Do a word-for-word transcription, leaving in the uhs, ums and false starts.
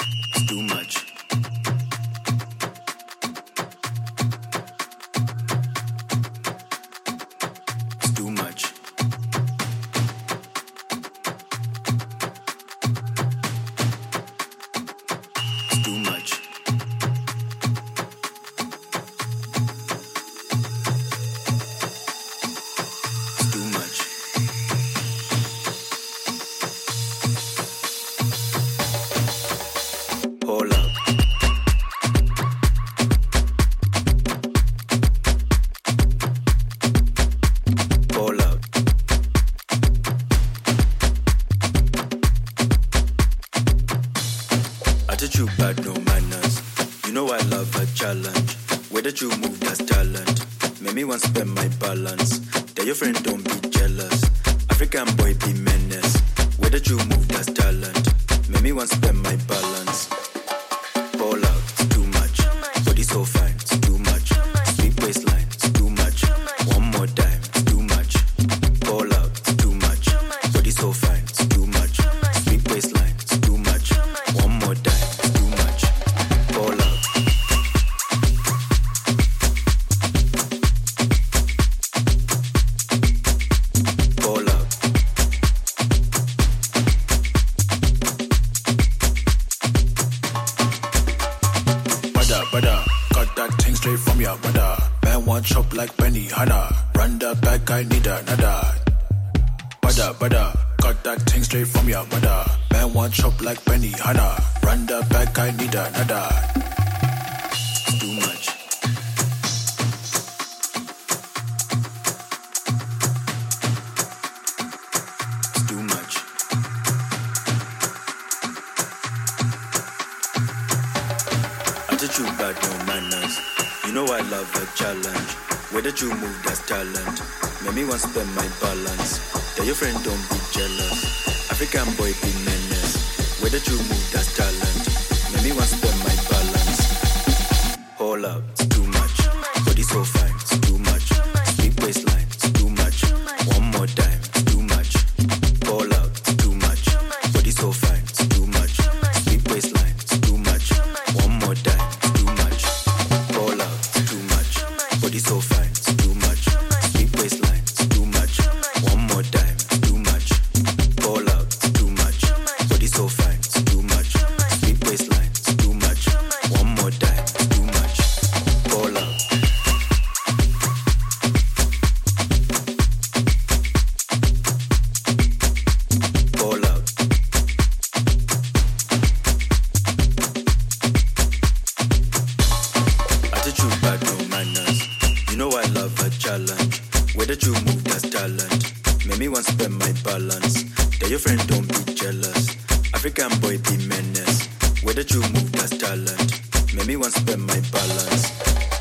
It's too much. It's too much. It's too much. It's too much. Hold up. Hold up. Attitude bad, no manners. You know I love a challenge. Where that you move, that's talent. Make me want to spend my balance. Tell your friend don't be jealous. African boy be menace. Where that you move, that's talent. Make me want to spend my balance. Hold up, it's too much. Body so fine, it's too much. Sweet waistline, it's too much. One more time, it's too much. Hold up, it's too much. Body so fine, it's too much. Sweet waistline, it's too much. One more time, it's too much. Hold up. Hold up. Bada, bada, got that thing straight from your mother. Man want chop like Benny Hanna. Run that back, I need another. Bada, bada, got that thing straight from your mother. Man want chop like Benny Hanna. Run that back, I need another. It's too much. It's too much. Attitude bad, no manners. You know I love a challenge. Where that you move, that's talent. Make me want to spend my balance. Tell your friend don't be jealous. African boy be menace. Where that you move, that's talent. Make me want to spend my balance. Hold up, it's too much. Body so fine, it's too much. Sweet waistline, it's too much. One more time, it's too much. Hold up, it's too much. Body so fine, it's too much. Sweet waistline, it's too much. One more time, it's too much. Hold up, it's too much. Body so fine, it's too much. Sweet waistline, it's too much. One more time, it's too much. Hold up, it's too much. Body so fine, it's too much. Sweet waistline, it's too much. One more time, it's too much. Hold up. Hold up. Attitude bad, no manners. You know I love a challenge. Where that you move, that's talent. Make me want to spend my balance. Tell your friend don't be jealous. African boy be menace. Where that you move, that's talent. Make me want to spend my balance.